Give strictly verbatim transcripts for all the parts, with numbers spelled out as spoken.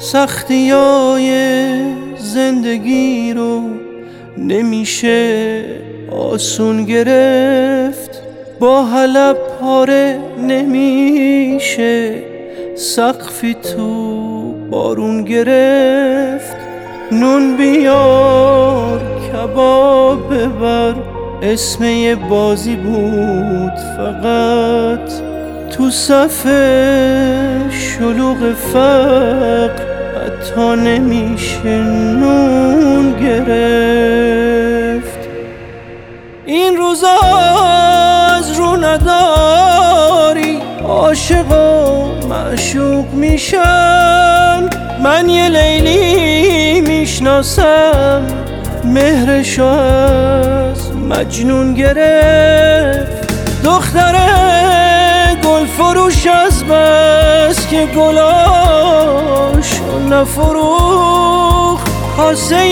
سختیای زندگی رو نمیشه آسون گرفت، با حلب پاره نمیشه سقفی تو بارون گرفت. نون بیار کباب ببر اسم یه بازی بود فقط، تو صف شلوغ فقر حتی نمیشه نون گرفت. این روزا از رو نداری عاشق و معشوق میشن، من یه لیلی میشناسم مهرشو از مجنون گرفت. دختره گل فروش از بس که گلاشو نفروخ، کاسه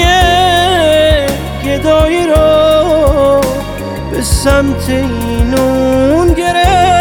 گدایی را به سمت اینون گرفت.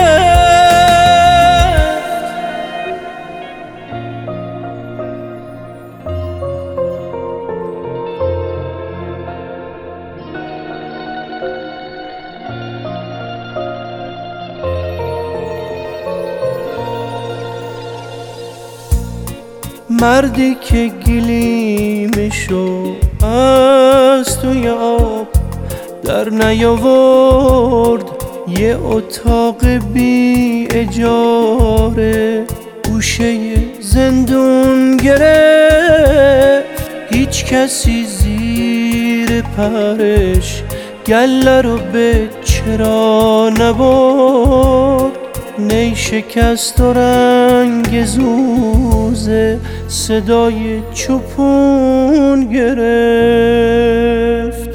مردی که گلیمشو از توی آب در نیاورد، یه اتاق بی اجاره گوشه زندون گرفت. هیچ کسی زیر پرش گله رو به چرا نبرد، نی شکست و رنگ زوزه صدای چوپون گرفت.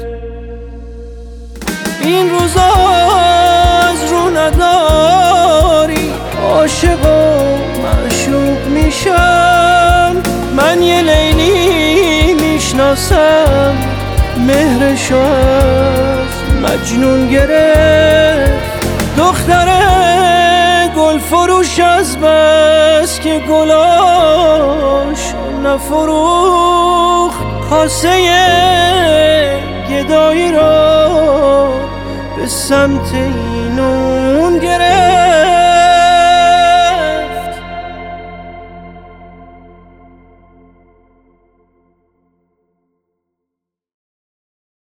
این روزا از رو نداری عاشق و معشوق میشن، من یه لیلی میشناسم مهرشو از مجنون گرفت. دختره گل فروش از بس که گلاش نفروخ، کاسه گدایی را به سمت اینون گرفت.